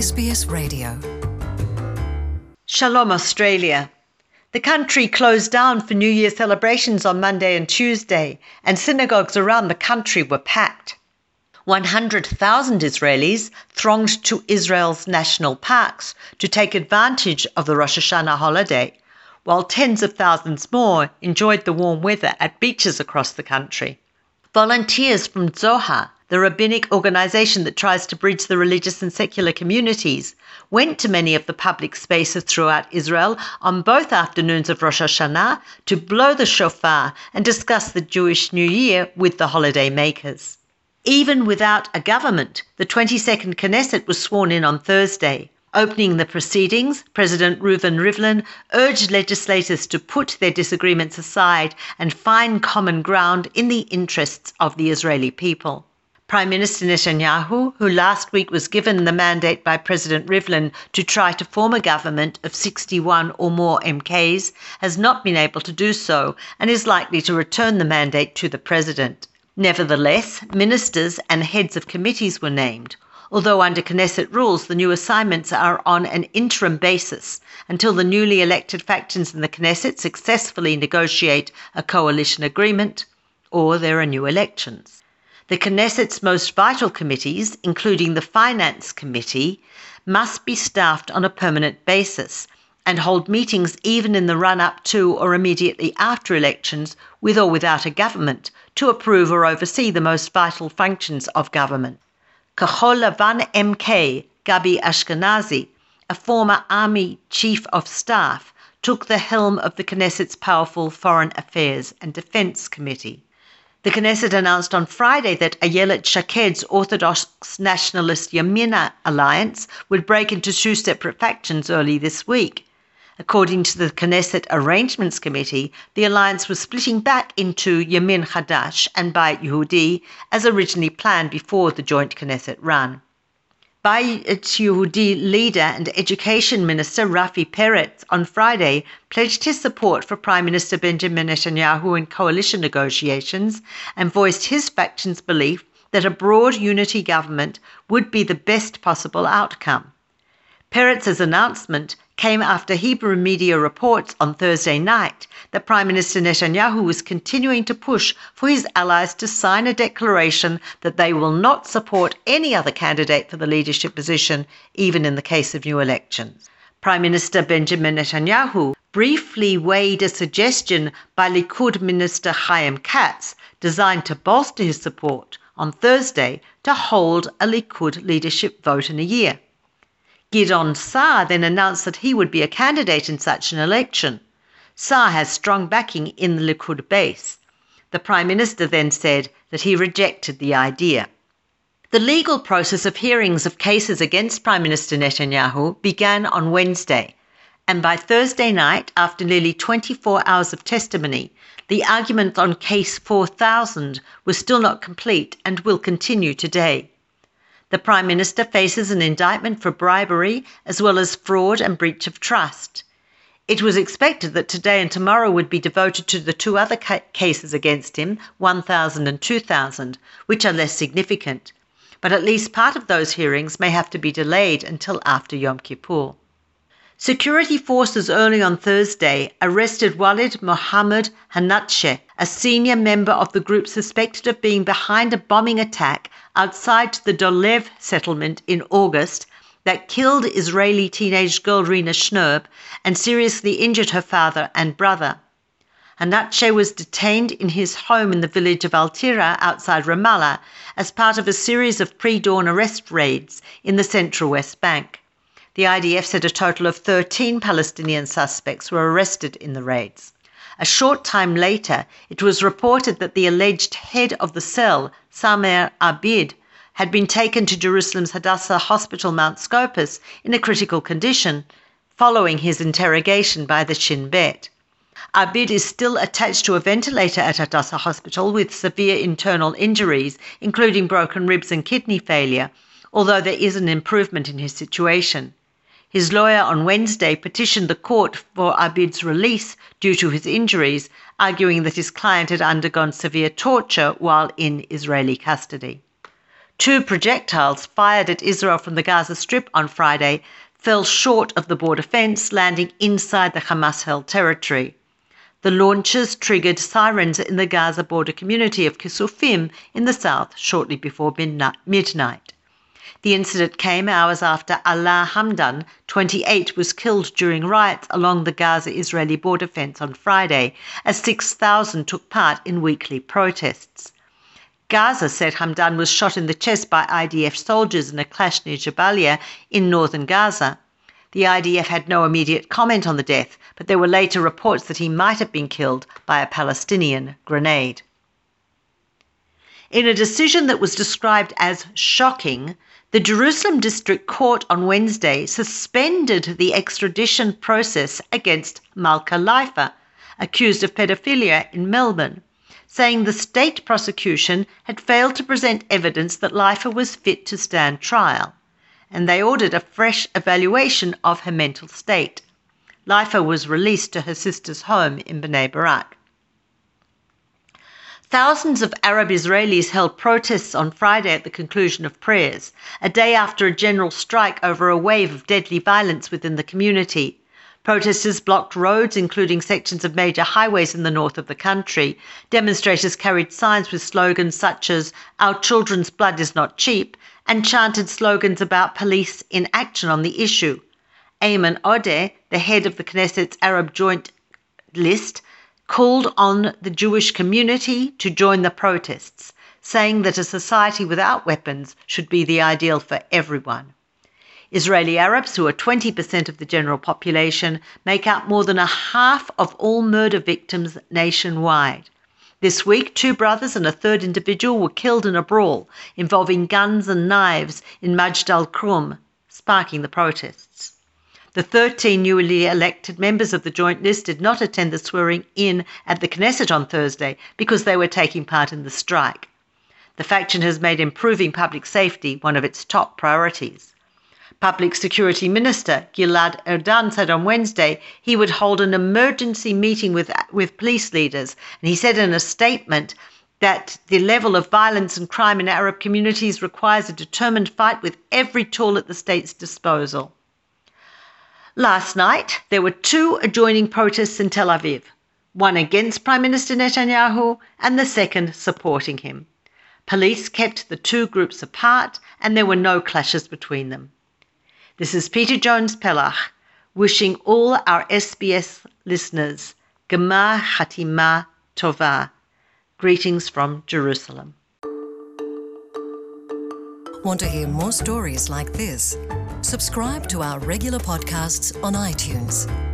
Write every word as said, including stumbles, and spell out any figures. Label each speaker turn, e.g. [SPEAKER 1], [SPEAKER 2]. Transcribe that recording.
[SPEAKER 1] S B S Radio.
[SPEAKER 2] Shalom Australia. The country closed down for New Year celebrations on Monday and Tuesday, and synagogues around the country were packed. one hundred thousand Israelis thronged to Israel's national parks to take advantage of the Rosh Hashanah holiday, while tens of thousands more enjoyed the warm weather at beaches across the country. Volunteers from Zohar, the rabbinic organization that tries to bridge the religious and secular communities, went to many of the public spaces throughout Israel on both afternoons of Rosh Hashanah to blow the shofar and discuss the Jewish New Year with the holiday makers. Even without a government, the twenty-second Knesset was sworn in on Thursday. Opening the proceedings, President Reuven Rivlin urged legislators to put their disagreements aside and find common ground in the interests of the Israeli people. Prime Minister Netanyahu, who last week was given the mandate by President Rivlin to try to form a government of sixty-one or more M Ks, has not been able to do so and is likely to return the mandate to the president. Nevertheless, ministers and heads of committees were named, although under Knesset rules the new assignments are on an interim basis until the newly elected factions in the Knesset successfully negotiate a coalition agreement or there are new elections. The Knesset's most vital committees, including the Finance Committee, must be staffed on a permanent basis and hold meetings even in the run-up to or immediately after elections, with or without a government, to approve or oversee the most vital functions of government. Kahol Lavan M K Gabi Ashkenazi, a former army chief of staff, took the helm of the Knesset's powerful Foreign Affairs and Defence Committee. The Knesset announced on Friday that Ayelet Shaked's Orthodox Nationalist Yamina alliance would break into two separate factions early this week. According to the Knesset Arrangements Committee, the alliance was splitting back into Yamin Hadash and Bayit Yehudi as originally planned before the joint Knesset run. Bayit Yehudi leader and Education Minister Rafi Peretz on Friday pledged his support for Prime Minister Benjamin Netanyahu in coalition negotiations and voiced his faction's belief that a broad unity government would be the best possible outcome. Peretz's announcement came after Hebrew media reports on Thursday night that Prime Minister Netanyahu was continuing to push for his allies to sign a declaration that they will not support any other candidate for the leadership position, even in the case of new elections. Prime Minister Benjamin Netanyahu briefly weighed a suggestion by Likud Minister Chaim Katz, designed to bolster his support, on Thursday to hold a Likud leadership vote in a year. Gideon Saar then announced that he would be a candidate in such an election. Saar has strong backing in the Likud base. The Prime Minister then said that he rejected the idea. The legal process of hearings of cases against Prime Minister Netanyahu began on Wednesday, and by Thursday night, after nearly twenty-four hours of testimony, the argument on Case four thousand was still not complete and will continue today. The Prime Minister faces an indictment for bribery as well as fraud and breach of trust. It was expected that today and tomorrow would be devoted to the two other ca- cases against him, one thousand and two thousand, which are less significant. But at least part of those hearings may have to be delayed until after Yom Kippur. Security forces early on Thursday arrested Walid Mohammed Hanatche, a senior member of the group suspected of being behind a bombing attack outside the Dolev settlement in August that killed Israeli teenage girl Rina Schnurb and seriously injured her father and brother. Hanatche was detained in his home in the village of Al-Tira outside Ramallah as part of a series of pre-dawn arrest raids in the central West Bank. The I D F said a total of thirteen Palestinian suspects were arrested in the raids. A short time later, it was reported that the alleged head of the cell, Samer Abid, had been taken to Jerusalem's Hadassah Hospital Mount Scopus in a critical condition following his interrogation by the Shin Bet. Abid is still attached to a ventilator at Hadassah Hospital with severe internal injuries, including broken ribs and kidney failure, although there is an improvement in his situation. His lawyer on Wednesday petitioned the court for Abid's release due to his injuries, arguing that his client had undergone severe torture while in Israeli custody. Two projectiles fired at Israel from the Gaza Strip on Friday fell short of the border fence, landing inside the Hamas-held territory. The launches triggered sirens in the Gaza border community of Kisufim in the south shortly before midnight. The incident came hours after Alaa Hamdan, twenty-eight, was killed during riots along the Gaza-Israeli border fence on Friday, as six thousand took part in weekly protests. Gaza said Hamdan was shot in the chest by I D F soldiers in a clash near Jabalia in northern Gaza. The I D F had no immediate comment on the death, but there were later reports that he might have been killed by a Palestinian grenade. In a decision that was described as shocking, the Jerusalem District Court on Wednesday suspended the extradition process against Malka Leifer, accused of pedophilia in Melbourne, saying the state prosecution had failed to present evidence that Leifer was fit to stand trial, and they ordered a fresh evaluation of her mental state. Leifer was released to her sister's home in Bnei Barak. Thousands of Arab Israelis held protests on Friday at the conclusion of prayers, a day after a general strike over a wave of deadly violence within the community. Protesters blocked roads, including sections of major highways in the north of the country. Demonstrators carried signs with slogans such as "Our children's blood is not cheap," and chanted slogans about police inaction on the issue. Ayman Odeh, the head of the Knesset's Arab Joint List, called on the Jewish community to join the protests, saying that a society without weapons should be the ideal for everyone. Israeli Arabs, who are twenty percent of the general population, make up more than a half of all murder victims nationwide. This week, two brothers and a third individual were killed in a brawl involving guns and knives in Majd al-Krum, sparking the protests. The thirteen newly elected members of the Joint List did not attend the swearing-in at the Knesset on Thursday because they were taking part in the strike. The faction has made improving public safety one of its top priorities. Public Security Minister Gilad Erdan said on Wednesday he would hold an emergency meeting with, with police leaders, and he said in a statement that the level of violence and crime in Arab communities requires a determined fight with every tool at the state's disposal. Last night, there were two adjoining protests in Tel Aviv, one against Prime Minister Netanyahu and the second supporting him. Police kept the two groups apart and there were no clashes between them. This is Peter Jones-Pellach, wishing all our S B S listeners Gemar Hatima Tova. Greetings from Jerusalem.
[SPEAKER 1] Want to hear more stories like this? Subscribe to our regular podcasts on iTunes.